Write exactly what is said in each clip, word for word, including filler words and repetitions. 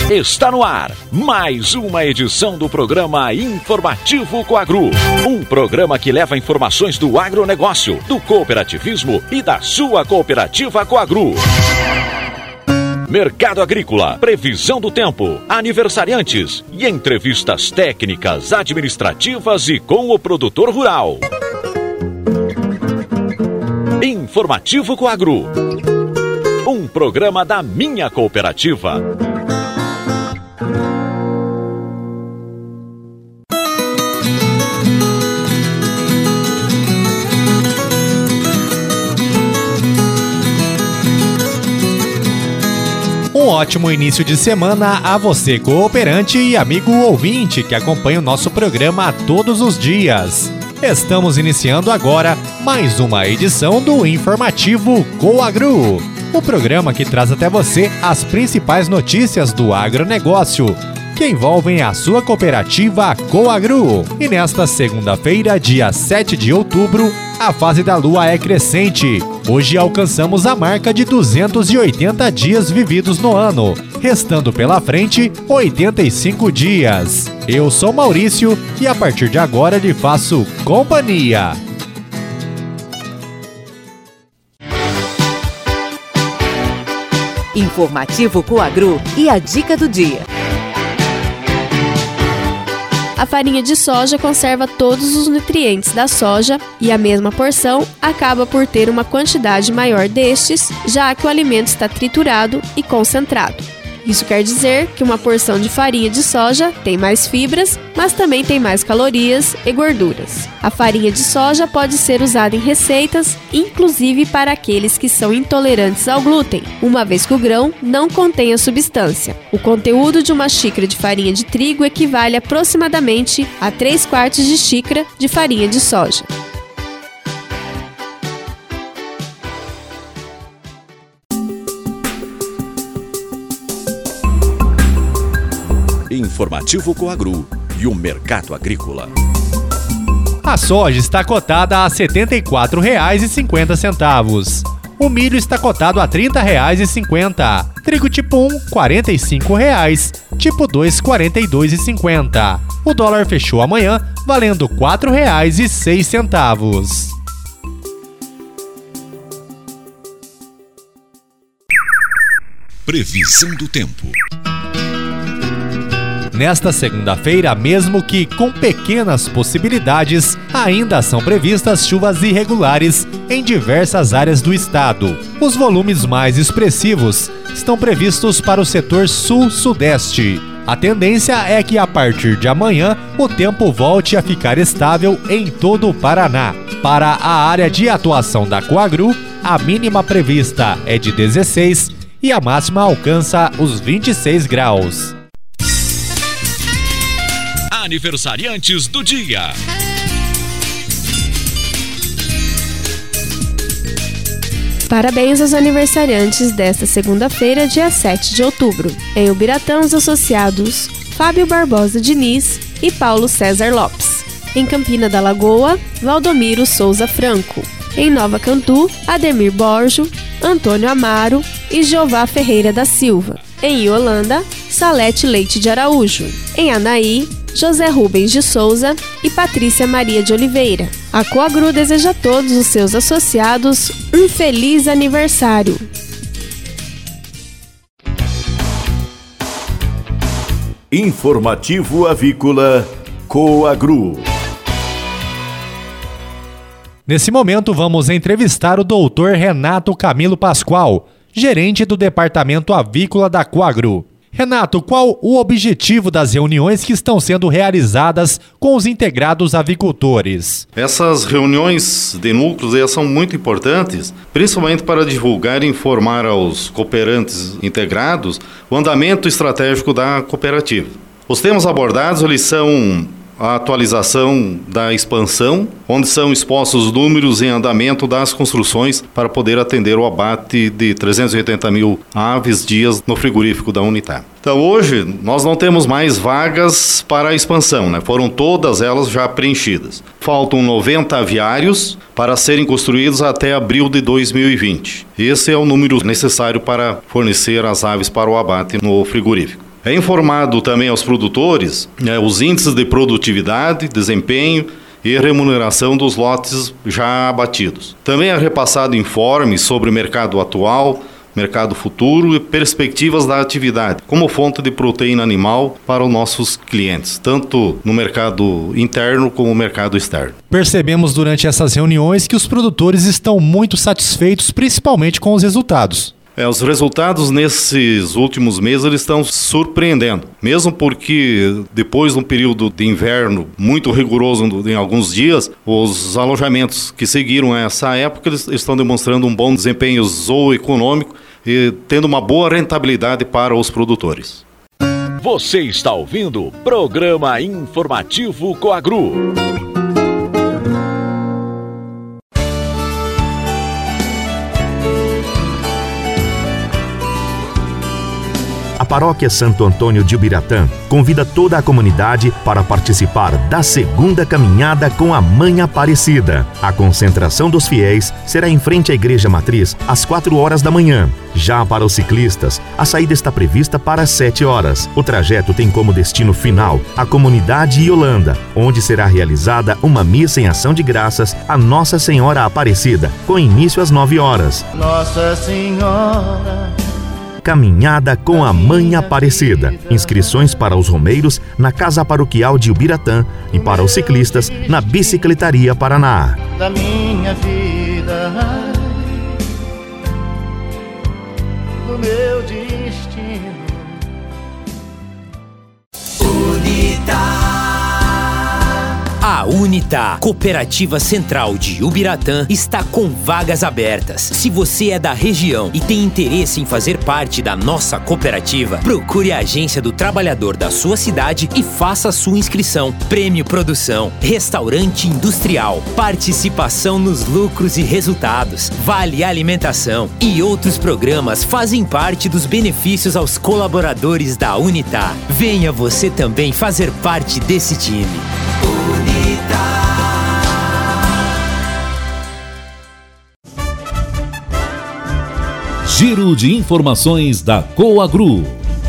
Está no ar mais uma edição do programa Informativo Coagro. Um programa que leva informações do agronegócio, do cooperativismo e da sua cooperativa Coagro. Mercado agrícola, previsão do tempo, aniversariantes e entrevistas técnicas, administrativas e com o produtor rural. Informativo Coagro. Um programa da minha cooperativa. Um ótimo início de semana a você, cooperante e amigo ouvinte que acompanha o nosso programa todos os dias. Estamos iniciando agora mais uma edição do Informativo Coagro, o programa que traz até você as principais notícias do agronegócio que envolvem a sua cooperativa Coagro. E nesta segunda-feira, dia sete de outubro, a fase da lua é crescente. Hoje alcançamos a marca de duzentos e oitenta dias vividos no ano, restando pela frente oitenta e cinco dias. Eu sou Maurício e a partir de agora lhe faço companhia. Informativo Coagro e a dica do dia. A farinha de soja conserva todos os nutrientes da soja e a mesma porção acaba por ter uma quantidade maior destes, já que o alimento está triturado e concentrado. Isso quer dizer que uma porção de farinha de soja tem mais fibras, mas também tem mais calorias e gorduras. A farinha de soja pode ser usada em receitas, inclusive para aqueles que são intolerantes ao glúten, uma vez que o grão não contém a substância. O conteúdo de uma xícara de farinha de trigo equivale aproximadamente a três quartos de xícara de farinha de soja. Informativo Coagro e o mercado agrícola. A soja está cotada a setenta e quatro reais e cinquenta centavos. O milho está cotado a trinta reais e cinquenta centavos. Trigo tipo um, quarenta e cinco reais. Tipo dois, quarenta e dois reais e cinquenta centavos. O dólar fechou amanhã valendo quatro reais e seis centavos. Previsão do tempo. Nesta segunda-feira, mesmo que com pequenas possibilidades, ainda são previstas chuvas irregulares em diversas áreas do estado. Os volumes mais expressivos estão previstos para o setor sul-sudeste. A tendência é que a partir de amanhã o tempo volte a ficar estável em todo o Paraná. Para a área de atuação da Coagro, a mínima prevista é de dezesseis e a máxima alcança os vinte e seis graus. Aniversariantes do dia. Parabéns aos aniversariantes desta segunda-feira, dia sete de outubro. Em Ubiratã, os associados Fábio Barbosa Diniz e Paulo César Lopes. Em Campina da Lagoa, Valdomiro Souza Franco. Em Nova Cantu, Ademir Borjo, Antônio Amaro e Jeová Ferreira da Silva. Em Iolanda, Salete Leite de Araújo. Em Anaí, José Rubens de Souza e Patrícia Maria de Oliveira. A Coagro deseja a todos os seus associados um feliz aniversário. Informativo Avícola Coagro. Nesse momento vamos entrevistar o doutor Renato Camilo Pascoal, gerente do Departamento Avícola da Coagro. Renato, qual o objetivo das reuniões que estão sendo realizadas com os integrados avicultores? Essas reuniões de núcleos elas são muito importantes, principalmente para divulgar e informar aos cooperantes integrados o andamento estratégico da cooperativa. Os temas abordados eles são a atualização da expansão, onde são expostos os números em andamento das construções para poder atender o abate de trezentos e oitenta mil aves dias no frigorífico da Unitar. Então hoje nós não temos mais vagas para a expansão, né? Foram todas elas já preenchidas. Faltam noventa aviários para serem construídos até abril de dois mil e vinte. Esse é o número necessário para fornecer as aves para o abate no frigorífico. É informado também aos produtores é, os índices de produtividade, desempenho e remuneração dos lotes já abatidos. Também é repassado informes sobre o mercado atual, mercado futuro e perspectivas da atividade, como fonte de proteína animal para os nossos clientes, tanto no mercado interno como no mercado externo. Percebemos durante essas reuniões que os produtores estão muito satisfeitos, principalmente com os resultados. É, os resultados nesses últimos meses eles estão surpreendendo, mesmo porque depois de um período de inverno muito rigoroso em alguns dias, os alojamentos que seguiram essa época eles estão demonstrando um bom desempenho zooeconômico e tendo uma boa rentabilidade para os produtores. Você está ouvindo o Programa Informativo Coagru. A Paróquia Santo Antônio de Ubiratã convida toda a comunidade para participar da segunda caminhada com a Mãe Aparecida. A concentração dos fiéis será em frente à Igreja Matriz às quatro horas da manhã. Já para os ciclistas, a saída está prevista para as sete horas. O trajeto tem como destino final a comunidade Iolanda, onde será realizada uma missa em ação de graças a Nossa Senhora Aparecida, com início às nove horas. Nossa Senhora... Caminhada com a Mãe Aparecida. Inscrições para os romeiros na Casa Paroquial de Ubiratã e para os ciclistas na Bicicletaria Paraná. Da minha vida, do meu destino. Unita. A Unita, Cooperativa Central de Ubiratã, está com vagas abertas. Se você é da região e tem interesse em fazer parte da nossa cooperativa, procure a agência do trabalhador da sua cidade e faça sua inscrição. Prêmio Produção, Restaurante Industrial, participação nos lucros e resultados, Vale Alimentação e outros programas fazem parte dos benefícios aos colaboradores da Unita. Venha você também fazer parte desse time. Giro de informações da Coagru.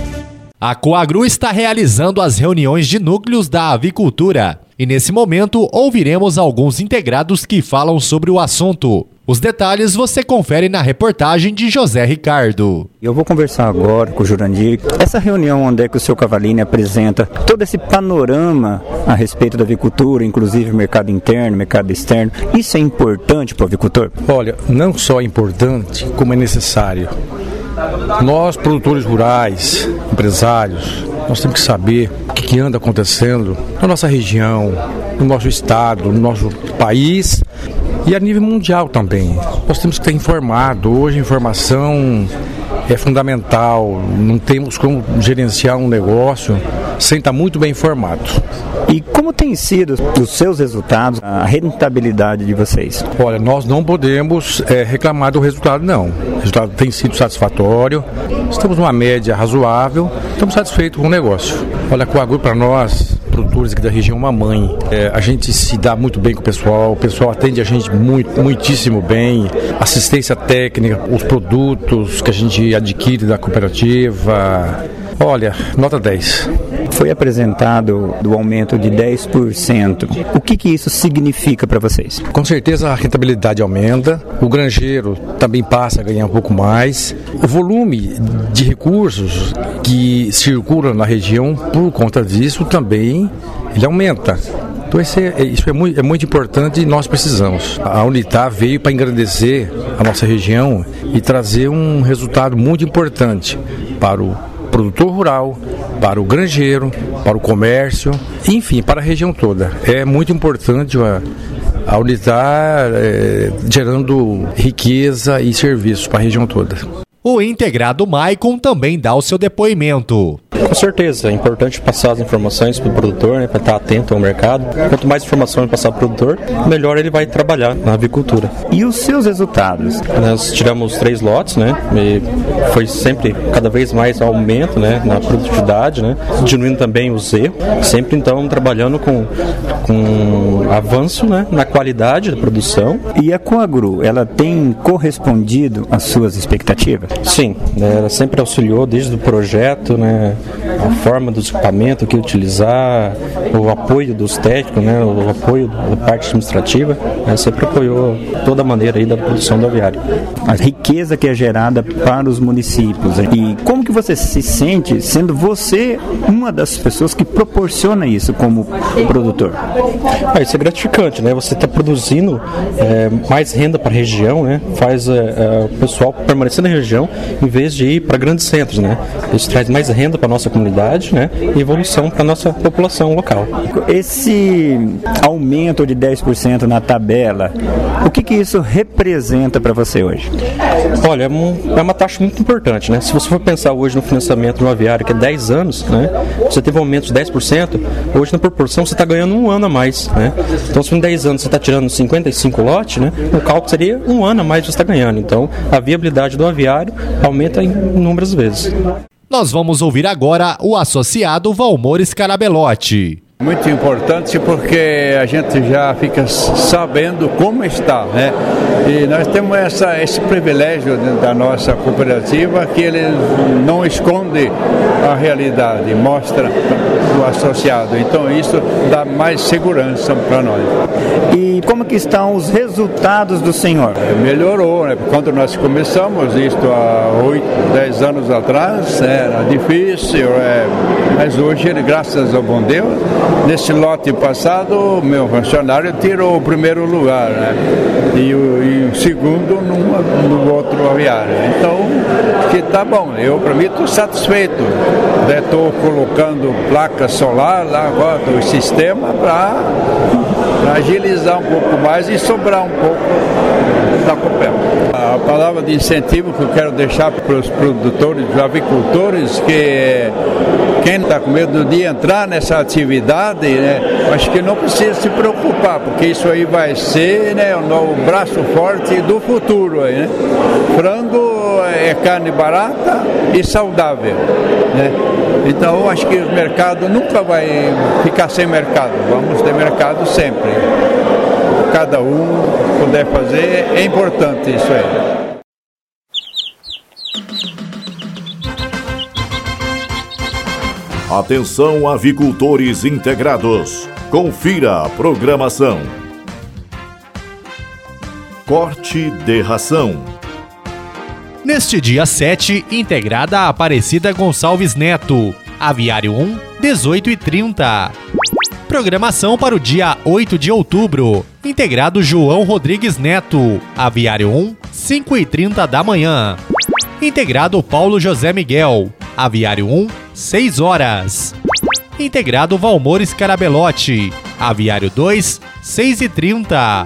A Coagru está realizando as reuniões de núcleos da avicultura e nesse momento ouviremos alguns integrados que falam sobre o assunto. Os detalhes você confere na reportagem de José Ricardo. Eu vou conversar agora com o Jurandir. Essa reunião onde é que o seu Cavalini apresenta todo esse panorama a respeito da avicultura, inclusive mercado interno, mercado externo, isso é importante para o avicultor? Olha, não só é importante, como é necessário. Nós, produtores rurais, empresários, nós temos que saber o que anda acontecendo na nossa região, no nosso estado, no nosso país e a nível mundial também. Nós temos que estar informado. Hoje a informação é fundamental. Não temos como gerenciar um negócio sem estar muito bem informado. E como tem sido os seus resultados, a rentabilidade de vocês? Olha, nós não podemos é, reclamar do resultado, não. O resultado tem sido satisfatório, estamos numa média razoável, estamos satisfeitos com o negócio. Olha, a Coagru para nós, produtores aqui da região, uma mãe. É, a gente se dá muito bem com o pessoal, o pessoal atende a gente muito, muitíssimo bem, assistência técnica, os produtos que a gente adquire da cooperativa. Olha, nota dez. Foi apresentado o aumento de dez por cento. O que, que isso significa para vocês? Com certeza a rentabilidade aumenta, o granjeiro também passa a ganhar um pouco mais. O volume de recursos que circulam na região, por conta disso, também ele aumenta. Então isso, é, isso é, muito, é muito importante e nós precisamos. A Unita veio para engrandecer a nossa região e trazer um resultado muito importante para o produtor rural, para o granjeiro, para o comércio, enfim, para a região toda. É muito importante a, a Unita é, gerando riqueza e serviços para a região toda. O integrado Maicon também dá o seu depoimento. Com certeza, é importante passar as informações para o produtor, né, para estar atento ao mercado. Quanto mais informação ele passar para o produtor, melhor ele vai trabalhar na avicultura. E os seus resultados? Nós tiramos três lotes, né, e foi sempre cada vez mais aumento, né, na produtividade, né, diminuindo também os erros, sempre então trabalhando com, com avanço, né, na qualidade da produção. E a Coagru, ela tem correspondido às suas expectativas? Sim, ela sempre auxiliou desde o projeto, né, a forma dos equipamentos que utilizar, o apoio dos técnicos, né, o apoio da parte administrativa, né, sempre apoiou toda a maneira aí da produção do aviário. A riqueza que é gerada para os municípios. E como que você se sente sendo você uma das pessoas que proporciona isso como produtor? Ah, isso é gratificante, né? Você está produzindo é, mais renda para a região, né? Faz é, é, o pessoal permanecer na região em vez de ir para grandes centros, né? Isso traz mais renda para a nossa comunidade, né? E evolução para a nossa população local. Esse aumento de dez por cento na tabela, o que que isso representa para você hoje? Olha, é, um, é uma taxa muito importante, né? Se você for pensar hoje no financiamento no aviário, que é dez anos, né? Você teve um aumento de dez por cento, hoje na proporção você está ganhando um ano a mais, né? Então se em dez anos você está tirando cinquenta e cinco lotes, né? O cálculo seria um ano a mais que você está ganhando. Então a viabilidade do aviário aumenta em inúmeras vezes. Nós vamos ouvir agora o associado Valmor Scarabelotti. Muito importante porque a gente já fica sabendo como está, né? E nós temos essa, esse privilégio da nossa cooperativa que ele não esconde a realidade, mostra o associado. Então isso dá mais segurança para nós. E como que estão os resultados do senhor? Melhorou, né? Quando nós começamos isto há oito, dez anos atrás, era difícil, é, mas hoje, graças ao bom Deus, nesse lote passado, meu funcionário tirou o primeiro lugar, né? E o, e o segundo numa, no outro aviário. Então, que tá bom. Eu, para mim, estou satisfeito. Estou colocando placa solar lá agora do sistema para agilizar um pouco mais e sobrar um pouco da Copel. A palavra de incentivo que eu quero deixar para os produtores, os avicultores, que quem está com medo de entrar nessa atividade, né, acho que não precisa se preocupar, porque isso aí vai ser, né, o braço forte do futuro. Aí, né? Frango é carne barata e saudável, né? Então acho que o mercado nunca vai ficar sem mercado, vamos ter mercado sempre. Cada um puder fazer, é importante isso aí. Atenção, avicultores integrados. Confira a programação. Corte de ração. Neste dia sete, integrada a Aparecida Gonçalves Neto. Aviário um, dezoito e trinta. Programação para o dia oito de outubro. Integrado João Rodrigues Neto. Aviário um, cinco e trinta da manhã. Integrado Paulo José Miguel. Aviário um, seis horas. Integrado Valmor Scarabelotti. Aviário dois, seis e trinta.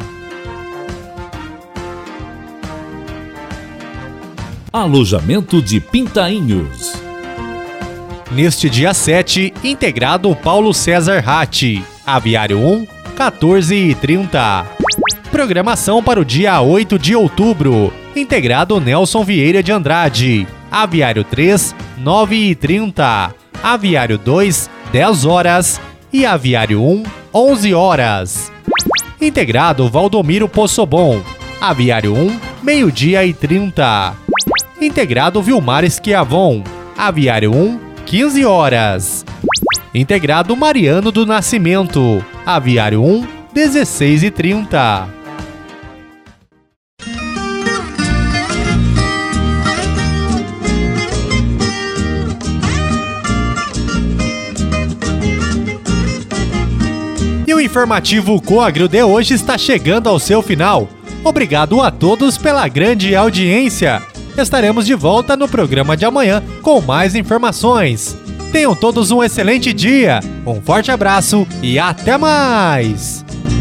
Alojamento de Pintainhos. Neste dia sete, integrado Paulo César Ratti. Aviário um, quatorze e trinta. Programação para o dia oito de outubro. Integrado Nelson Vieira de Andrade. Aviário três, nove e trinta. Aviário dois, dez horas. E Aviário um, onze horas. Integrado Valdomiro Possobon. Aviário um, meio-dia e trinta. Integrado Vilmar Esquiavon. Aviário um, quinze horas. Integrado Mariano do Nascimento. Aviário um, dezesseis e trinta. E o informativo Coagro de hoje está chegando ao seu final. Obrigado a todos pela grande audiência. Estaremos de volta no programa de amanhã com mais informações. Tenham todos um excelente dia, um forte abraço e até mais!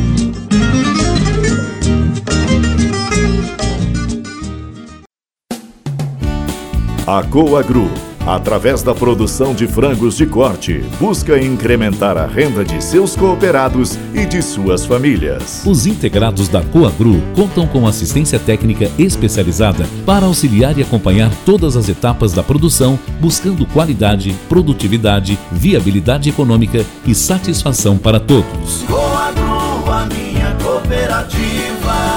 A Coagro, através da produção de frangos de corte, busca incrementar a renda de seus cooperados e de suas famílias. Os integrados da Coagro contam com assistência técnica especializada para auxiliar e acompanhar todas as etapas da produção, buscando qualidade, produtividade, viabilidade econômica e satisfação para todos. Coagro, a minha cooperativa.